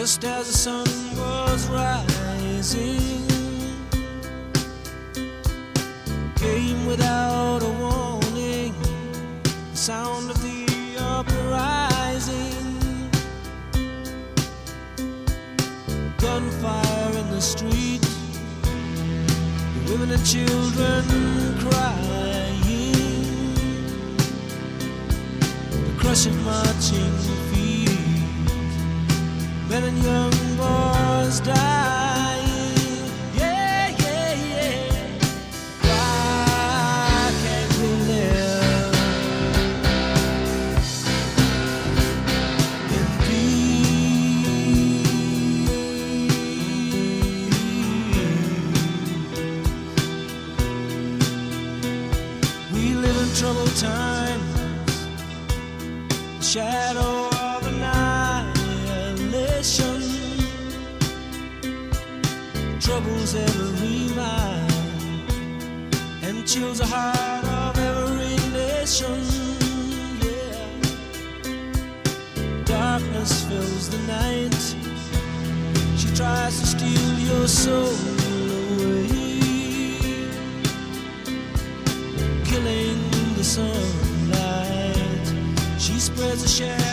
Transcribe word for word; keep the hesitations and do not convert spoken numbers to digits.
just as the sun was rising, came without a warning, the sound of the uprising, gunfire in the street, the women and children crying, the crushing marching feet, men and young boys dying. Yeah, yeah, yeah. Why can't we live in peace? We live in troubled times, the shadow of annihilation troubles every mind and chills the heart of every nation. Yeah, darkness fills the night, she tries to steal your soul away, killing the sunlight. She spreads a shadow